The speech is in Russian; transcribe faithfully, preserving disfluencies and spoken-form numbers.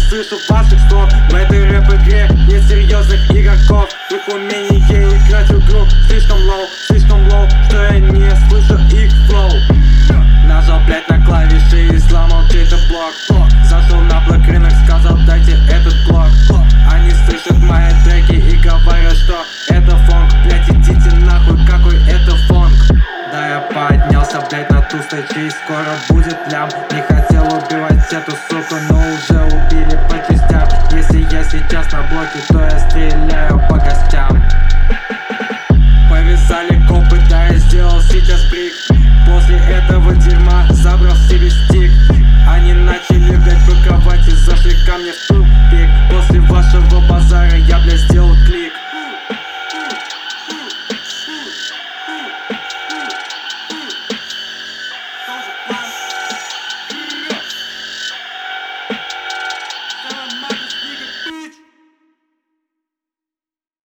слышу ваших слов. В этой рэп-игре нет серьезных игроков. Их умение играть в игру слишком лоу, слишком лоу, что я не слышу их флоу. Нажал, блять, на клавиши и сломал чей-то блок. Зашел на блэк рынок, сказал, дайте этот блок. Они слышат мои треки и говорят, что это фонк. Блять, идите нахуй, какой это фонк. Да, я поднялся, блять, на ту встречу, и скоро будет лям. Не хотел убивать эту суку, но уже убили по частям. Если я сейчас на блоке, то я стреляю по гостям. Повязали копы, да, я сделал сейчас прик. После этого дерьма